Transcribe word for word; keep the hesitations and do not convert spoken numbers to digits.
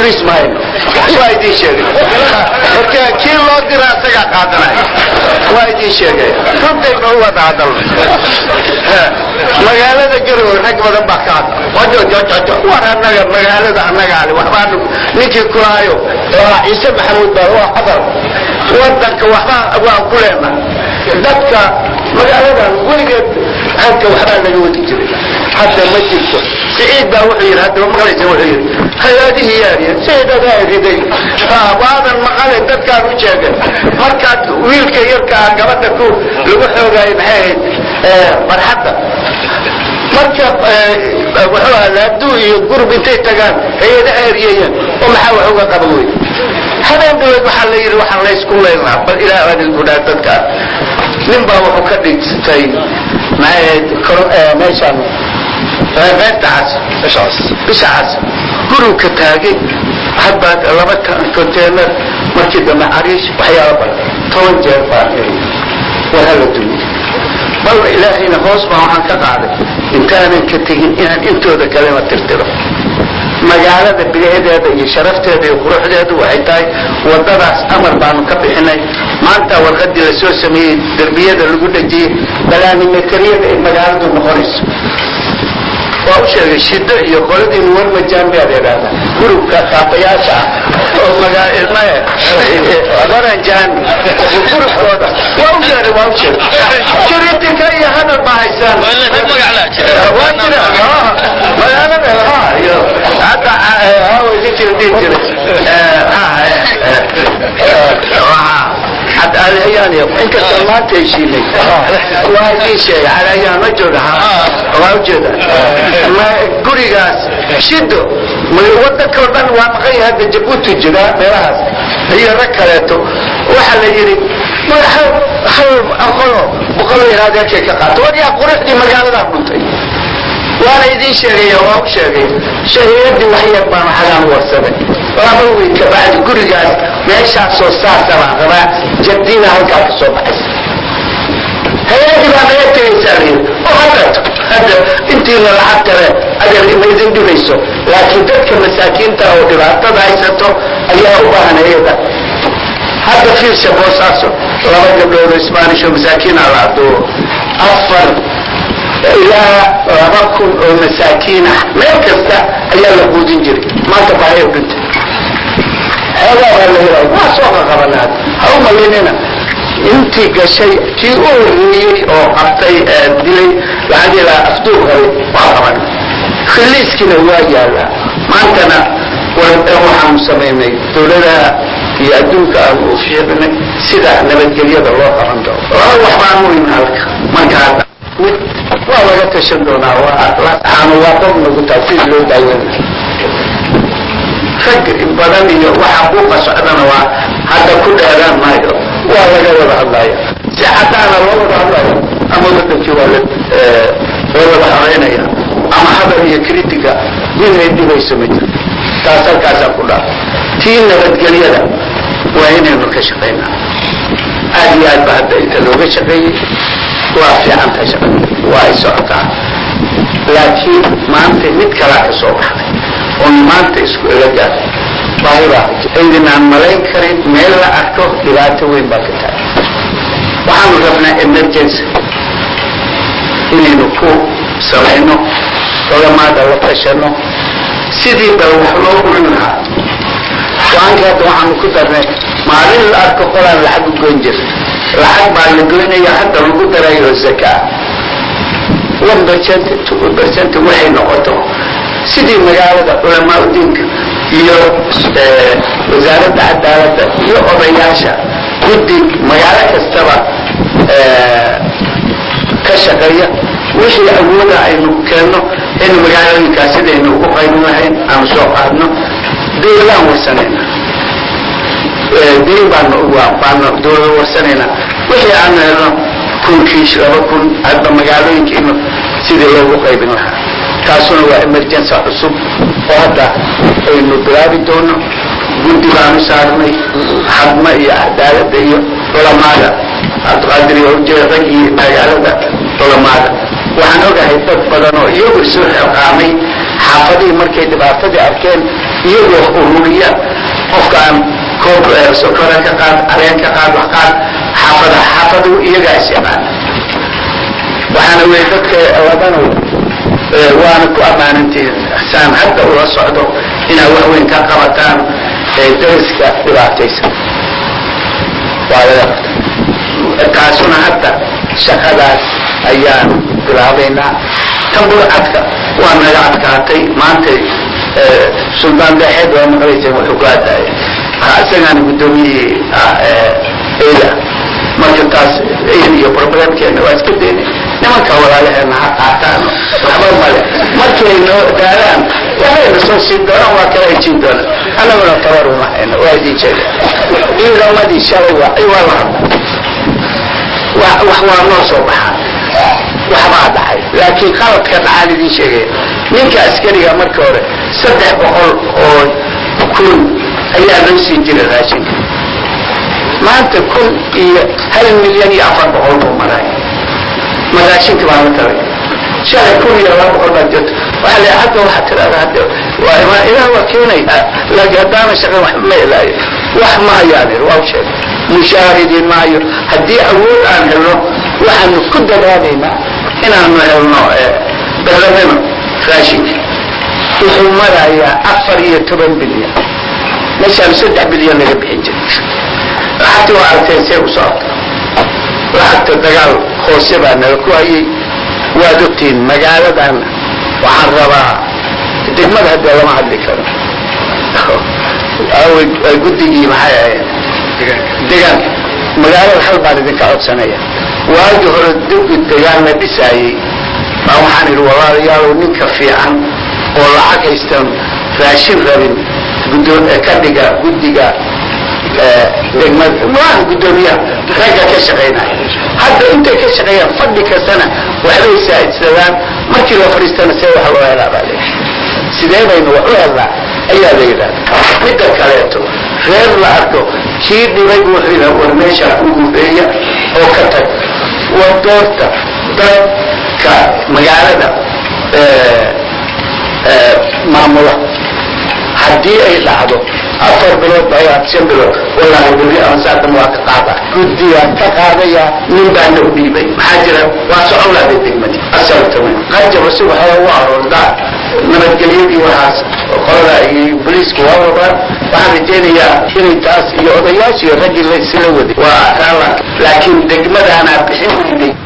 بوليس ما هنا وايدي شيء مركا كي لو ديرا اسغا قادناي وايدي شيء runtii ma wada hadal magaalada garow rag badan baa ka hadla wajo jojo war anaga magaalada anaga ali waxbaan ninkii ku haayo waa Ciise Maxamuud baa waa hadal wadanka waxba waa ku leena dadka magaalada weligeed halka waxba laga wadi jiray hadda ma jirto سعيد baa wuxuu yiri hadda maqlaysan wuxuu yiri hay'adihi yaariya sayidada riday ah waadan maqalay dadka u jeegan marka wiilka yarka gabadha ku lagu xoogay maxay ee farxadda marka wuxuu alaabdu iyo gurub intay tagaan hay'adaha yaariyeen oo maxaa wax uga qabay habeen dawlad waxa la yiri waxa la isku leeyahay bal ilaahay aan ku dhaadadka nin baa wuxuu ka dhigtay maxay meeshan فبعد عصر إيش عصر إيش عصر كلوا كتاجي حتى لما كونتينر مركب معريش وحياة ربنا توجه فاهمين وهلا الدنيا بل إلهينا خاص ما عن كقاعدة إن كان كتيجين إن أنتوا ذا كلمة ترتبط مجالات البلاد هذا شرفت هذا وروح هذا وحيتاي والدرس أمر بانو كبحنا ما أنت والغد لسوء سمي دربية اللي قلت جي بلاني مكرية مجالات المخارج وأشياء الشدة يقولون إن ور مجامع هذا كروك كافياسا ومجا ما أمرنا جان وكروك هذا وأشياء وأشياء شريتك أي هذا بايسان ولا تبغى على وأنا ما أنا ها هذا هو اللي تريد ها حتى الأيام إنك سمعت شيء وايد شيء على أيام مجرها واجد ما قريقاس شدوا وودا كردان وامقي هذا جبوتي جدا ميراس هي ركلته وحل يري ما حل حل أقوله بقوله هذا كيك قات ودي أقرح دي مجال منتي وانا يدي شيء وهو شيء شيء دي وهي بان حلال وسبب رابوي كبعد قريقاس ما يشاف صوصات سبعة جدينا هلكا كسوبة هيا ما يتي سرير وهذا هذا انت اللي لعبت اجل ما يزين دبيسو لكن ذلك مساكين ترى ودبعت بايسته ايها وباهنا هيدا هذا في شبوساسو لما قبل الاسباني شو مساكين على عبدو افر الى ربكم مساكين ما يكستا ايها لقودين جري ما تبعيه بنت هذا هو اللي ما سوق قبلات او ملينينا intii gashay tii uu riyay oo qabtay dilay laadi la afduub galay waa qaban khiliiskina waa yaala maantana waxaan sameeynay dawladda iyo adduunka aan u fiirnay sida nabadgelyada loo qaban doono wax baan muhiim halka marka waa laga tashan doonaa waa aan waa qof nagu taasi loo daaweyn فكر بدن iyo waxa ku qasacdana waa hada ku dheeraan maayo waa laga wada hadlayaa si xataana loo wada hadlayo ama wadanka wala ee wala hareynaya ama hadal iyo kritika inay dibayso mid taas halkaas ku dhaaf tii nabadgelyada waa inaynu ka shaqeynaa aad iyo aad baa inta looga shaqeeyay waa fiican tahay shaqada waa ay socotaa laakiin maanta mid kala ka soo baxay ومانت اسكو لجا بايبا ايدنا ملاين كريم ميل لا اركو دباتو وين باكتا waxaan rabnaa emergency inaynu ku samayno culamada la tashano sidii bal wax loo gurin lahaa waankaad waxaan ku darnay maalin la arko qolaan lacag u goyn jirta lacag baa la goynaya hadda lagu darayo zakaa one percent two percent waxay noqoto sidii magaalada culamaa diinka iyo wasaaradda cadaaladda iyo odayaasha guddi magaalo kastaba ka shaqeeya wixii awooda aynu keenno in magaalooyinkaas sidaynu ugu qaybin lahayn aan soo qaadno dowladaan warsanayna diin baanu baanu dowlada warsanayna wixii aan helno kun kiish laba kun hadda magaalooyinkiinu sidii loogu qaybin lahaa taasuna waa emergency cusub oo hadda aynu bilaabi doono guddi baanu saarnay xadma iyo cadaaladda iyo culamada abqaadir iyo ujeedad iyo magaalada culamada waxaan ogahay dad badan oo iyagu soo xaqaamay xaafadii markay dhibaatadii arkeen iyagoo ururiya qofkaan koob sokora ka qaad areen ka qaad wax qaad xaafada xaafadu iyagaas yaqaan waxaana wey dadka wadana waana ku ammaanantiin saan hadda ula socdo inaa wax weyn ka qabataan dariska dhibaataysan waa laga qabta taasuna hadda shaqadaas ayaan bilaabaynaa tan burcadka waa naga adkaatay maantay suldaan dheexeed waa maqlayseen wuxuu ku hadlaaya isagaana guddoomiyihii eeda marka taas eed iyo problemkeena waa iska daynay nimanka walaalaheena ha qaataan waxba male markay noo gaaraan waxayna soo siin doonaan waa kala hejin doonaan annaguna tabar uma hayno waa idin jeeda ciidamadii shalay waa ay waa la hadla wax waa noo soo baxaa waxbaa dhacay laakiin qaladka dhacaan idin sheegaya ninka askariga marka hore saddex boqol oo kun ayaa loo sii jiray raashinka maanta kun iyo hal milyan iyo afar boqol buu maray magaashinka baa la taray shalay kun iyo laba boqol baa jirta waxaa la hadda waxaa tirahda hadda waa imaa ilaah waa keenay laakiin haddaana shaqan wax ma helaayo wax ma hayaan waa u sheegay mushaahidin maayo haddii awood aan helno waxaanu ku dadaalaynaa inaanu helno balameno raashinka wuxuu marayaa afar iyo toban bilyan meeshaan saddex bilyan laga bixin jiray lacagta waa aragteen see u socota lacagta dagaal hoose baa nala ku hayay waad ogtiin magaaladan waxaan rabaa degmada hadda lama hadli karo guddigii maxay ahayd deegaanka magaalada hal baan idinka codsanaya waagii hore dugdi deegaan la dhisaayey baa waxaan idhi walaalayaalow ninka fiican oo lacag haystaan raashin rabin ka dhiga guddiga degmada maaha guddoomiyaha ragga ka shaqaynaya hadda intay ka shaqeeyaan fadhi kastana waxbay saa'idsadaan markii la fadhiistana see wax loo helaa baa leeyahay sidee baynu wax u helnaa ayaa la yidhahda midda kaleeto reer la arko kii dhibay wuxuu yidhaha war meesha ku gubeeya oo ka tag war doorta dadka magaalada maamula haddii ay dhacdo afar bilood bayaad shan bilood wallaahi beri ansaadan waa ka qaada guddigaan ka qaadaya nin baana u dhiibay maxaa jira waa socon lahaday degmadi asartaman qajaba si waxaa u aroordaa nabadgelyadii waxaas qolada iyo boliisku waa wadaan waxaan rajaynayaa inay taas iyo odayaashii raggii laysla waday waa laakiin degmadaanaa bixin weyday